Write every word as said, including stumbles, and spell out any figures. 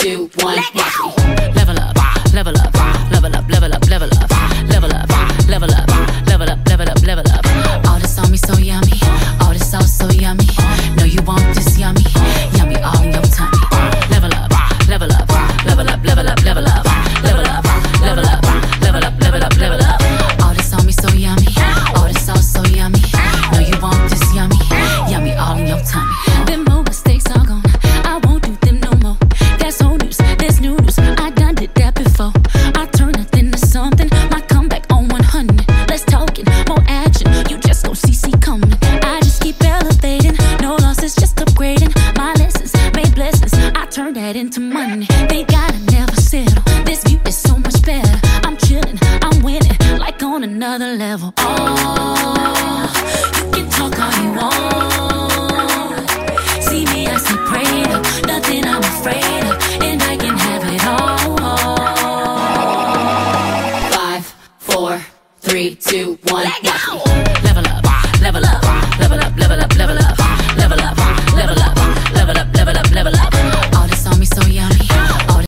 two, one, watch me. Level up, level up, level up, level up, level up, level up, level up, level up, level up, level up. All this on me so yummy, all this sauce so yummy. No, you want this yummy, yummy all in your tummy. Level up, level up, level up, level up, level up, level up, level up, level up, level up, level up. All this on me so yummy, all this sauce so yummy. No, you want this yummy, yummy all in your tummy. Them more mistakes are gone, I won't do them no more. That's old news, there's new news, I done did that before. I turn nothing to something, my comeback on one hundred. Less talking, more action, you just gon' see see coming. I just keep elevating, no losses, just upgrading. My lessons made blessings, I turn that into money. They gotta never settle, this view is so much better. I'm chilling, I'm winning, like on another level. Oh,